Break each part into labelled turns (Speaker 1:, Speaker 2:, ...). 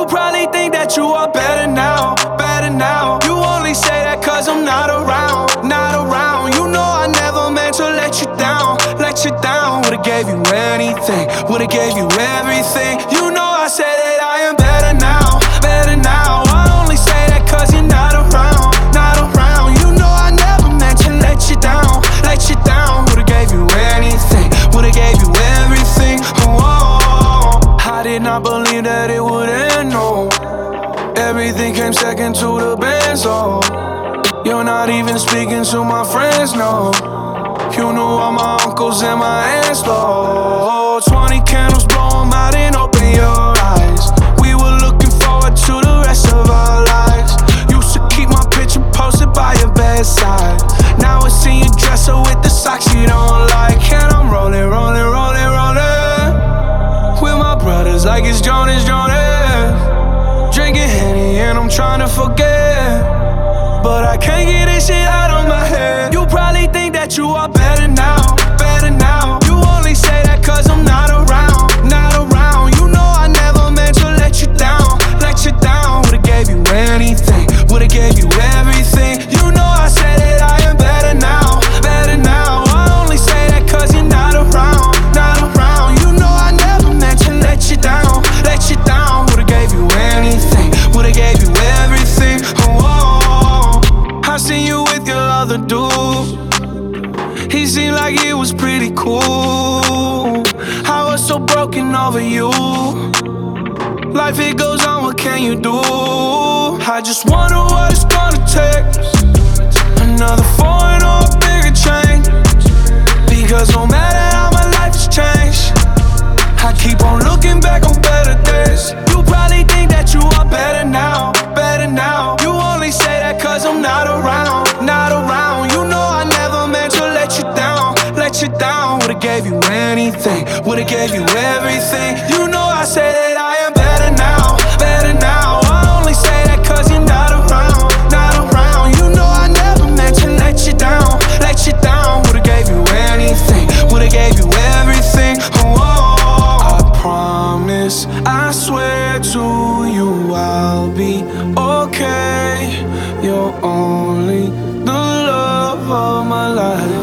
Speaker 1: probably think that you are better now, better now. You only say that cause I'm not around, not around. You know I never meant to let you down, let you down. Would've gave you anything, would've gave you everything. You know I said that I am better now, better now. I only say that cause you're not around, not around. You know I never meant to let you down, let you down. Would've gave you anything, would've gave you everything. Oh, I did not believe that it would end, no. Everything came second to the band, so you're not even speaking to my friends, no. You knew all my uncles and my aunts, though. 20 candles, blow 'em out and open your eyes. We were looking forward to the rest of our lives. Used to keep my picture posted by your bedside. Now it's in your dresser with the socks you don't like. And I'm rolling, rolling, rolling, rolling with my brothers like it's Jonas, Jonas. Drinking Henny and I'm trying to forget, but I can't get this shit out of my head. You probably think that you are better now, better now. You only say that cause I'm not around, not around. You know I never meant to let you down, let you down. Would've gave you anything, would've gave you everything. You know I said that I am better now, better now. I only say that cause you're not around, not around. You know I never meant to let you down, let you down. Would've gave you anything, would've gave you everything. Oh, I seen you with your other dude. He seemed like he was pretty cool. I was so broken over you. Life it goes on, what can you do? I just wonder what it's gonna take. Another foreign or a bigger change. Because no matter how my life has changed, I keep on looking back on better days. You probably think that you are better now, better now. You only say that cause I'm not around, not around. You know I never meant to let you down, let you down. Would've gave you anything, would've gave you everything. You know I say that I am better now, better now. I only say that cause you're not around, not around. You know I never meant to let you down, let you down. Would've gave you anything, would've gave you everything. Oh, I promise, I swear to you I'll be okay. You're only the love of my life.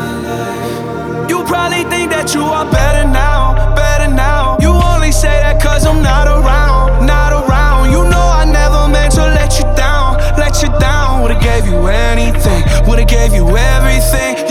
Speaker 1: You probably think that you are better now, better now. You only say that cause I'm not around, not around. You know I never meant to let you down, let you down. Would've gave you anything, would've gave you everything.